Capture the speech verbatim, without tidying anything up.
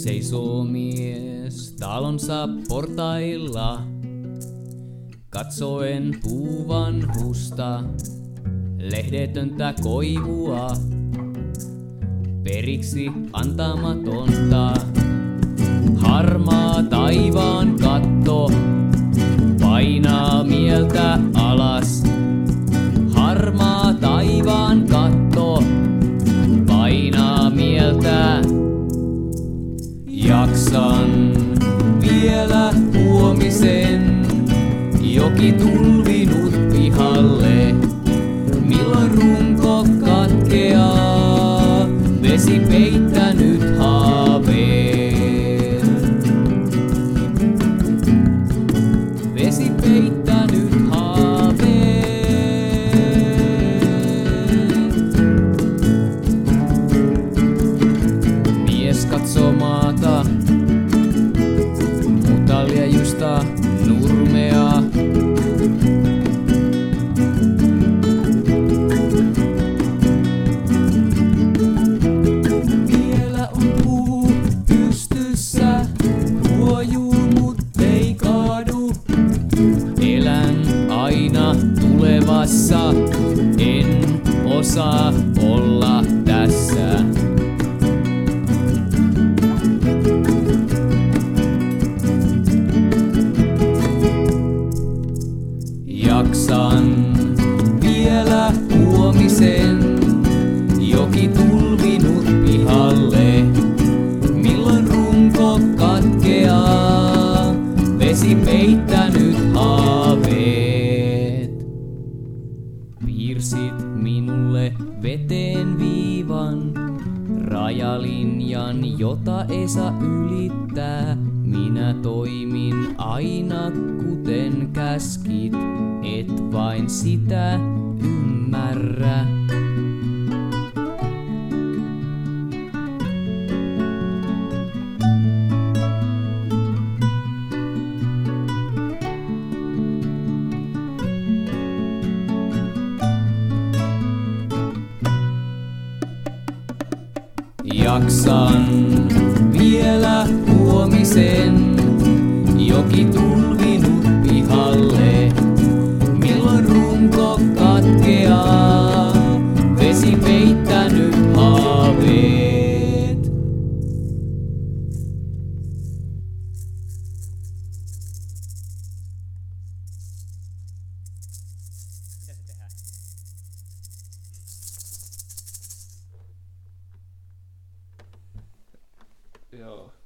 Seisoo mies talonsa portailla, katsoen puuvanhusta, lehdetöntä koivua, periksi antamatonta. Harmaa taivaan katto painaa mieltä alas. Harmaa taivaan katto painaa mieltä. Jaksan vielä huomisen, joki tulvinut pihalle. Milloin runko katkeaa, vesi peittänyt haaveen. Vesi peittänyt haaveen. Mies katsoo maata, mutta liejusta nurmea. Vielä on puu pystyssä, huojuu mut ei kaadu. Elän aina tulevassa, en osaa olla tässä. Jaksan vielä huomisen, joki tulvinut pihalle. Milloin runko katkeaa, vesi peittänyt haaveet. Piirsit minulle veteen viivan, rajalinjan, jota ei saa ylittää. Minä toimin aina kuten käskit, et vain sitä ymmärrä. Jaksan vielä huomisen, joki tulvinut pihalle. Milloin runko katkeaa, vesi peittänyt haaveet. Mitä se tehdään? Joo.